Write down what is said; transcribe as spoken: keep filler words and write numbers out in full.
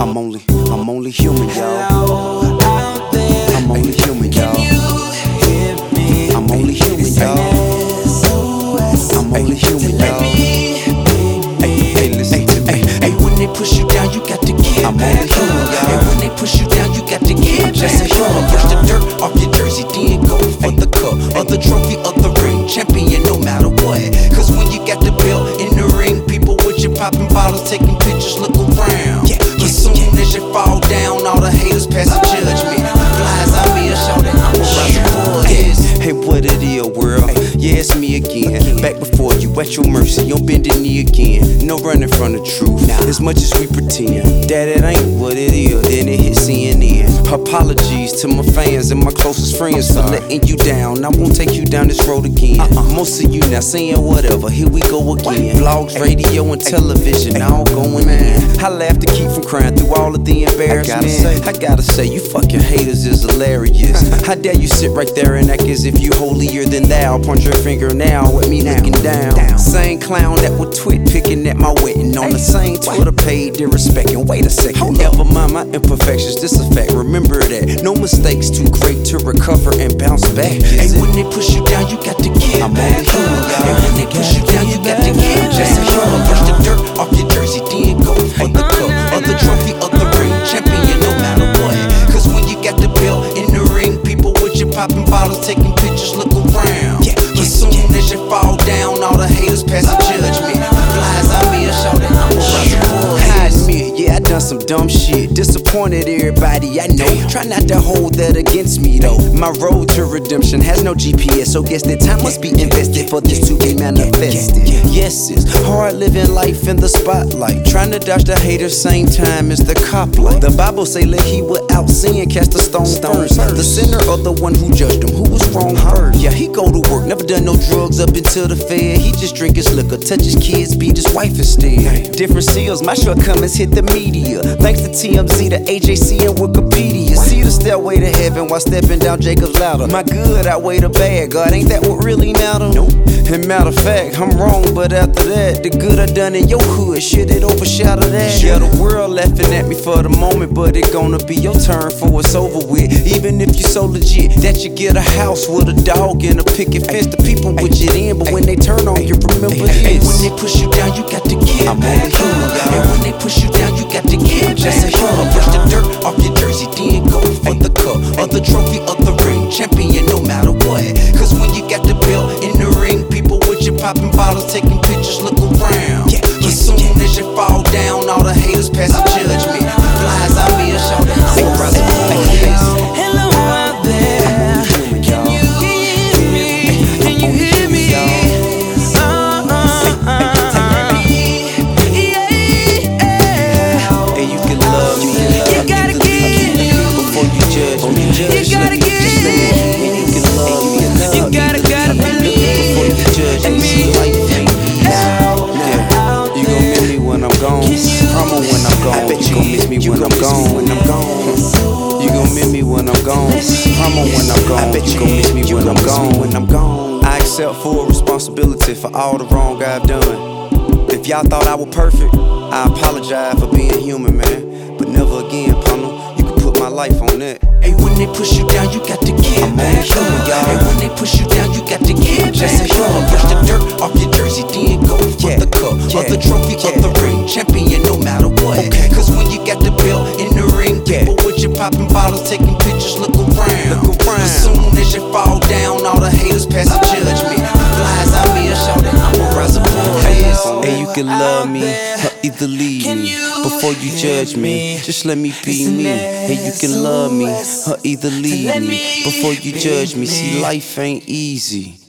I'm only, I'm only human, y'all. I'm only human, y'all. I'm only human, y'all. I'm only human, y'all. Hey, listen to me. Hey, when they push you down, you got to get I'm back only human, up. y'all. Hey, when they push you down, you got to get just back a human, up. Brush the dirt off your jersey, then go for the cup, or the trophy, or the ring. Champion, no matter what. Cause when you got the belt in the ring, people with you popping bottles, taking pictures, look around. Yeah, yeah, as soon yeah. as you fall down, all the haters pass the judgment. Flies out me a shout that I'm a rise Hey, hey, what it is, world? Yeah, it's me again. Back before you, at your mercy, on bended knee again. No running from the truth, as much as we pretend that it ain't what it is, then it hit C N N. Apologies to my fans and my closest friends for letting you down. I won't take you down this road again. Most of you now saying whatever, here we go again. Vlogs, radio, and television, all going in. I laugh to keep from crying through all of the embarrassment. I gotta say, you fucking haters is hilarious. How dare you sit right there and act as if you holier than thou? Point your finger now at me looking down. Same clown that would twit picking at my wedding on the same Twitter page, disrespecting. Wait a second, never mind my imperfections, this a fact. Remember that, no mistakes too great to recover and bounce back. Hey, when they push you down, you got to get I'm back up. Hey, when they push you down, you got to get just a human. Brush the dirt off your jersey, then go for the cup, or the trophy, or the ring. Champion, no matter what. Cause when you got the belt in the ring, people with you popping bottles, taking pictures, look around. Yeah, as soon as you fall down, all the haters pass the judgment. Flies out me a shout that I'm a I admit, yeah, I done some dumb shit. Disappointed everybody I know. Try not to hold that against me though. My road to redemption has no G P S, so guess that time must be invested for this to be manifested. Yes, it's hard living life in the spotlight, trying to dodge the haters same time as the cop light. The Bible say let he without sin cast a stone first. The sinner or the one who judged him, who was wrong first. Yeah, he go to work, never done no drugs up until the fed. He just drink his liquor, touch his kids, beat his wife instead. Different seals, my shortcomings hit the media. Thanks to T M Z, the A J C, and Wikipedia. See the stairway to heaven while stepping down Jacob's ladder. My good outweigh the bad, God, ain't that what really matter? Nope. And matter of fact, I'm wrong, but after that, the good I done in your hood, shit, it overshadow that. Yeah, the world laughing at me for the moment, but it gonna be your turn for it's over with. Even if you so legit that you get a house with a dog and a picket fence, the people with you in, but when they turn on you, remember this. Hey, when they push you down, you got to get I'm back up. Hey, when they push you down, you got to get just a human. Brush the dirt off your jersey, then go for the cup, or the trophy, or the ring. Champion, no matter what. Cause when you got the belt in the ring, people with you popping bottles, taking pictures, look around. As soon as you fall down, all the haters pass the judgment. Flies out me a shout that I'm a rise. Hello out there, can you hear me? Can you hear me? Uh, uh, uh, yeah, yeah. And you can love me, You gotta get me before you judge me. You gotta get me. You can love me, You gotta, gotta believe before you judge me. See, life ain't yeah. You gon' miss me when I'm gone. Promo when I'm gone. I bet you gon' miss me when I'm gone. When I'm gone. You gon' miss me when I'm gone. Promo when I'm gone. I bet you gon' miss me when I'm gone. When I'm gone. I accept full responsibility for all the wrong I've done. If y'all thought I was perfect, I apologize for being human, man. But never again, Pano. You can put my life on that. Hey, when they push you down, you got to get I'm back only human, up. y'all. Hey, when they push you down, you got to get just back a human, up. Brush the y'all. dirt off your jersey, then go for Yeah, the cup, or yeah, the trophy, or yeah. the ring. Champion, no matter what. Okay. Cause when you got the belt in the ring, Yeah. people with you popping bottles, taking pictures, look around. Look around. As soon as you fall down, all the haters pass the judgment. Flies out me a shout that I'm a rise above. And you can love me or either leave Can me you before you judge me. Just let me be Listen, me. And you can love me or either leave let me me before you judge me. be See, me. life ain't easy.